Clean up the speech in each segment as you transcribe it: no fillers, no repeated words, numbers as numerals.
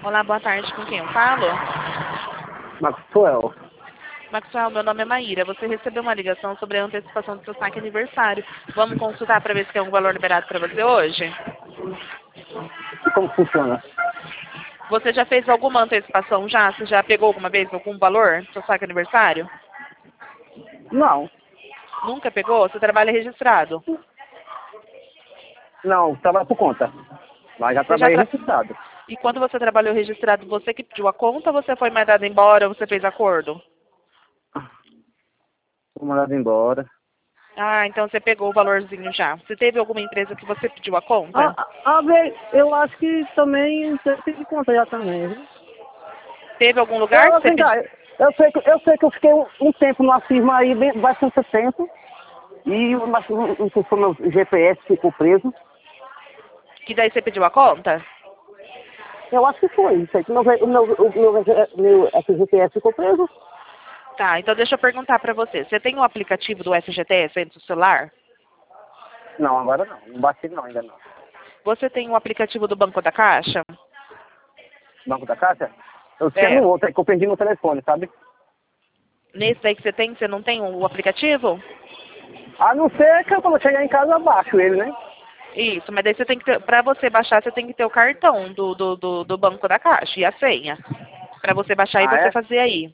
Olá, boa tarde. Com quem eu falo? Maxwell. Maxwell, meu nome é Maíra. Você recebeu uma ligação sobre a antecipação do seu saque aniversário. Vamos consultar para ver se tem um valor liberado para você hoje? E como funciona? Você já fez alguma antecipação já? Você já pegou alguma vez algum valor do seu saque aniversário? Não. Nunca pegou? Você trabalha registrado? Não, trabalho por conta. Mas já Você já trabalhei registrado. E quando você trabalhou registrado, você que pediu a conta ou você foi mandado embora ou você fez acordo? Fui mandado embora. Ah, então você pegou o valorzinho já. Você teve alguma empresa que você pediu a conta? Eu acho que também você tem de conta já também, viu? Teve algum lugar que você Vem cá, pediu? eu sei que eu fiquei um tempo numa firma aí, bastante tempo. E não sei se foi meu GPS ficou preso. Que daí você pediu a conta? Eu acho que foi. Isso aí, que meu GPS ficou preso. Tá, então deixa eu perguntar pra você. Você tem o aplicativo do FGTS aí no seu celular? Não, agora não. Não bati não, ainda não. Você tem o aplicativo do Banco da Caixa? Banco da Caixa? Eu tinha É. no outro, é que eu perdi no telefone, sabe? Nesse daí que você tem, você não tem o aplicativo? A não ser que eu quando chegar em casa baixo ele, né? Isso, mas daí você tem que ter, pra você baixar, você tem que ter o cartão do Banco da Caixa e a senha. Pra você baixar e Ah, você é? fazer aí.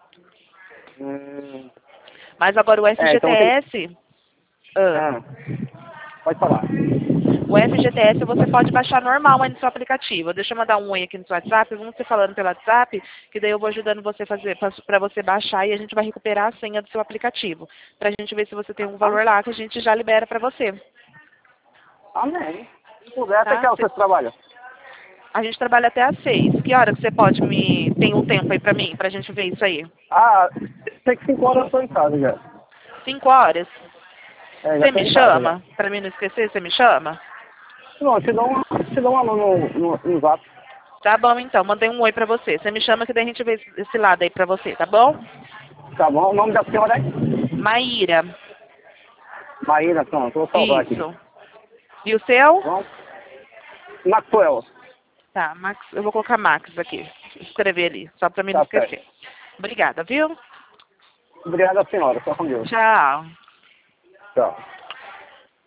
Hum, Mas agora o então tem. FGTS, ah, Ah, pode falar. o FGTS você pode baixar normal aí no seu aplicativo. Deixa eu mandar um oi aqui no seu WhatsApp, vamos você falando pelo WhatsApp, que daí eu vou ajudando você a fazer, para você baixar e a gente vai recuperar a senha do seu aplicativo. Pra gente ver se você tem um valor lá que a gente já libera pra você. Amém. Se puder, até que Tá? é o seu trabalho. A gente trabalha até às 6. Que hora que você pode tem um tempo aí pra mim, pra gente ver isso aí? Ah, tem que 5 horas eu tô em casa já. 5 horas? É, já Você tô me em casa já. chama? Pra mim não esquecer, você me chama? Não, te dou uma mão no zap. Tá bom, então. Mandei um oi pra você. Você me chama que daí a gente vê esse lado aí pra você, tá bom? Tá bom? O nome da senhora é? Maíra. Maíra, pronto, vou salvar aqui. Isso. E o seu? Bom? Maxwell. Tá, Max. Eu vou colocar Max aqui. Escrever ali, só pra mim não Tá certo. esquecer. Obrigada, viu? Obrigado, senhora. Só com Deus. Tchau. Tchau.